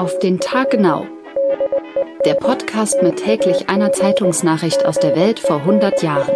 Auf den Tag genau. Der Podcast mit täglich einer Zeitungsnachricht aus der Welt vor 100 Jahren.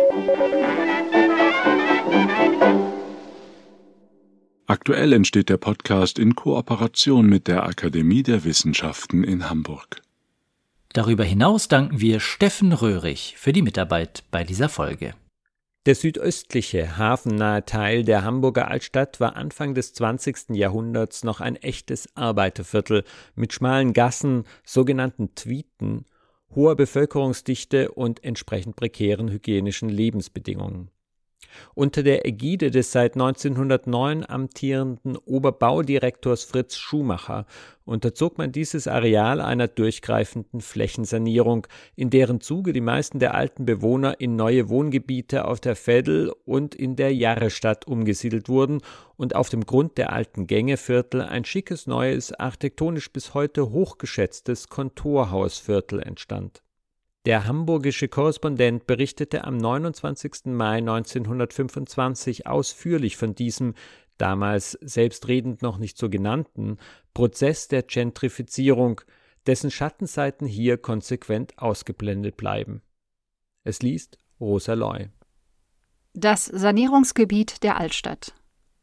Aktuell entsteht der Podcast in Kooperation mit der Akademie der Wissenschaften in Hamburg. Darüber hinaus danken wir Steffen Röhrig für die Mitarbeit bei dieser Folge. Der südöstliche, hafennahe Teil der Hamburger Altstadt war Anfang des 20. Jahrhunderts noch ein echtes Arbeiterviertel mit schmalen Gassen, sogenannten Tweeten, hoher Bevölkerungsdichte und entsprechend prekären hygienischen Lebensbedingungen. Unter der Ägide des seit 1909 amtierenden Oberbaudirektors Fritz Schumacher unterzog man dieses Areal einer durchgreifenden Flächensanierung, in deren Zuge die meisten der alten Bewohner in neue Wohngebiete auf der Veddel und in der Jarrestadt umgesiedelt wurden und auf dem Grund der alten Gängeviertel ein schickes neues, architektonisch bis heute hochgeschätztes Kontorhausviertel entstand. Der hamburgische Korrespondent berichtete am 29. Mai 1925 ausführlich von diesem, damals selbstredend noch nicht so genannten, Prozess der Gentrifizierung, dessen Schattenseiten hier konsequent ausgeblendet bleiben. Es liest Rosa Loy. Das Sanierungsgebiet der Altstadt.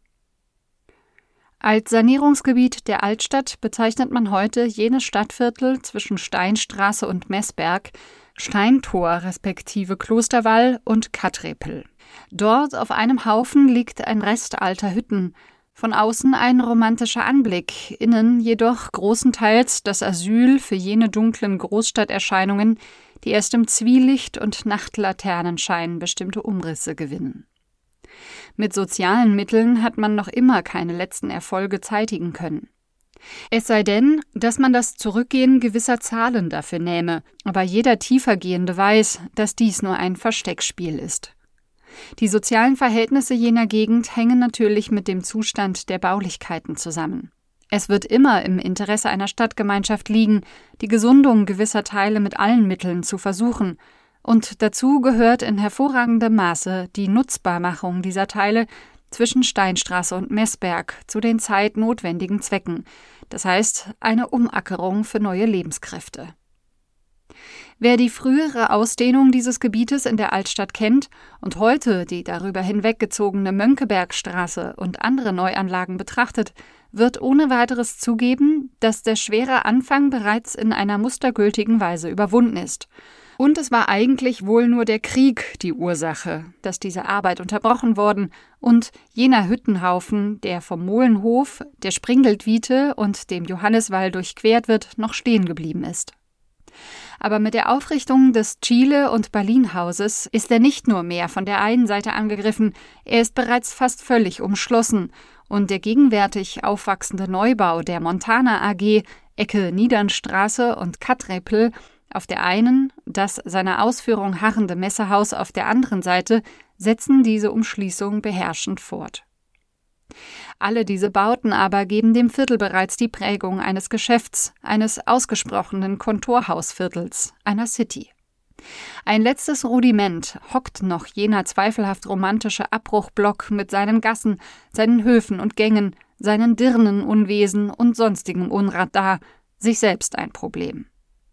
Als Sanierungsgebiet der Altstadt bezeichnet man heute jenes Stadtviertel zwischen Steinstraße und Messberg, Steintor respektive Klosterwall und Kattrepel. Dort auf einem Haufen liegt ein Rest alter Hütten, von außen ein romantischer Anblick, innen jedoch großenteils das Asyl für jene dunklen Großstadterscheinungen, die erst im Zwielicht und Nachtlaternenschein bestimmte Umrisse gewinnen. Mit sozialen Mitteln hat man noch immer keine letzten Erfolge zeitigen können. Es sei denn, dass man das Zurückgehen gewisser Zahlen dafür nähme, aber jeder Tiefergehende weiß, dass dies nur ein Versteckspiel ist. Die sozialen Verhältnisse jener Gegend hängen natürlich mit dem Zustand der Baulichkeiten zusammen. Es wird immer im Interesse einer Stadtgemeinschaft liegen, die Gesundung gewisser Teile mit allen Mitteln zu versuchen, und dazu gehört in hervorragendem Maße die Nutzbarmachung dieser Teile zwischen Steinstraße und Messberg zu den zeitnotwendigen Zwecken, das heißt eine Umackerung für neue Lebenskräfte. Wer die frühere Ausdehnung dieses Gebietes in der Altstadt kennt und heute die darüber hinweggezogene Mönckebergstraße und andere Neuanlagen betrachtet, wird ohne weiteres zugeben, dass der schwere Anfang bereits in einer mustergültigen Weise überwunden ist. Und es war eigentlich wohl nur der Krieg die Ursache, dass diese Arbeit unterbrochen worden und jener Hüttenhaufen, der vom Molenhof, der Springeldwiete und dem Johanniswall durchquert wird, noch stehen geblieben ist. Aber mit der Aufrichtung des Chile- und Berlin-Hauses ist er nicht nur mehr von der einen Seite angegriffen, er ist bereits fast völlig umschlossen und der gegenwärtig aufwachsende Neubau der Montana AG, Ecke Niedernstraße und Kattrepel, auf der einen, das seiner Ausführung harrende Messehaus auf der anderen Seite, setzen diese Umschließung beherrschend fort. Alle diese Bauten aber geben dem Viertel bereits die Prägung eines Geschäfts, eines ausgesprochenen Kontorhausviertels, einer City. Ein letztes Rudiment hockt noch jener zweifelhaft romantische Abbruchblock mit seinen Gassen, seinen Höfen und Gängen, seinen Dirnenunwesen und sonstigem Unrat da, sich selbst ein Problem.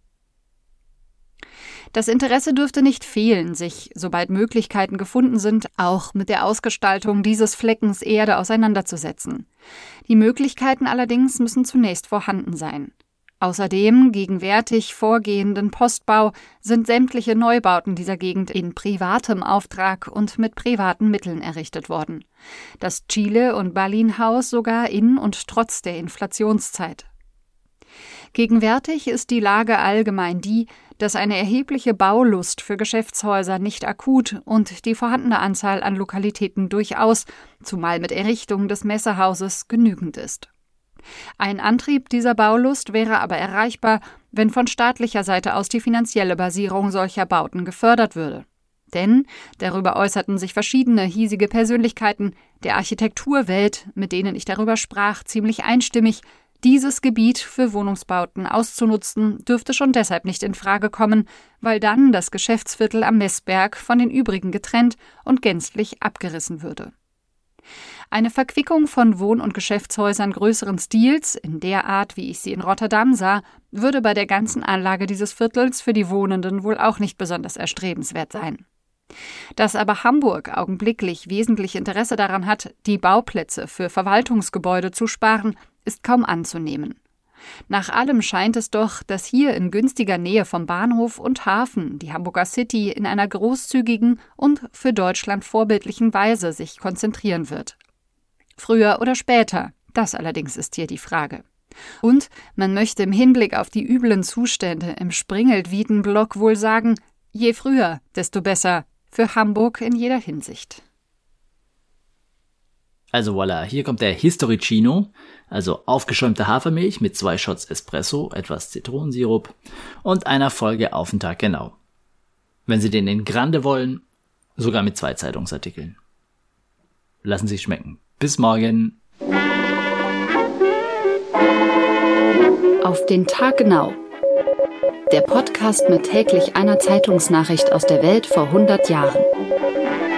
Das Interesse dürfte nicht fehlen, sich, sobald Möglichkeiten gefunden sind, auch mit der Ausgestaltung dieses Fleckens Erde auseinanderzusetzen. Die Möglichkeiten allerdings müssen zunächst vorhanden sein. Außerdem gegenwärtig vorgehenden Postbau sind sämtliche Neubauten dieser Gegend in privatem Auftrag und mit privaten Mitteln errichtet worden. Das Chile- und Berlin-Haus sogar in und trotz der Inflationszeit. Gegenwärtig ist die Lage allgemein die, dass eine erhebliche Baulust für Geschäftshäuser nicht akut und die vorhandene Anzahl an Lokalitäten durchaus, zumal mit Errichtung des Messehauses, genügend ist. Ein Antrieb dieser Baulust wäre aber erreichbar, wenn von staatlicher Seite aus die finanzielle Basierung solcher Bauten gefördert würde. Denn, darüber äußerten sich verschiedene hiesige Persönlichkeiten der Architekturwelt, mit denen ich darüber sprach, ziemlich einstimmig, dieses Gebiet für Wohnungsbauten auszunutzen, dürfte schon deshalb nicht in Frage kommen, weil dann das Geschäftsviertel am Messberg von den übrigen getrennt und gänzlich abgerissen würde. Eine Verquickung von Wohn- und Geschäftshäusern größeren Stils, in der Art, wie ich sie in Rotterdam sah, würde bei der ganzen Anlage dieses Viertels für die Wohnenden wohl auch nicht besonders erstrebenswert sein. Dass aber Hamburg augenblicklich wesentlich Interesse daran hat, die Bauplätze für Verwaltungsgebäude zu sparen, ist kaum anzunehmen. Nach allem scheint es doch, dass hier in günstiger Nähe vom Bahnhof und Hafen die Hamburger City in einer großzügigen und für Deutschland vorbildlichen Weise sich konzentrieren wird. Früher oder später, das allerdings ist hier die Frage. Und man möchte im Hinblick auf die üblen Zustände im Springelt-Wieden-Block wohl sagen, je früher, desto besser, für Hamburg in jeder Hinsicht. Also voilà, hier kommt der Historicino, also aufgeschäumte Hafermilch mit 2 Shots Espresso, etwas Zitronensirup und einer Folge Auf den Tag genau. Wenn Sie den in Grande wollen, sogar mit 2 Zeitungsartikeln. Lassen Sie es schmecken. Bis morgen. Auf den Tag genau. Der Podcast mit täglich einer Zeitungsnachricht aus der Welt vor 100 Jahren.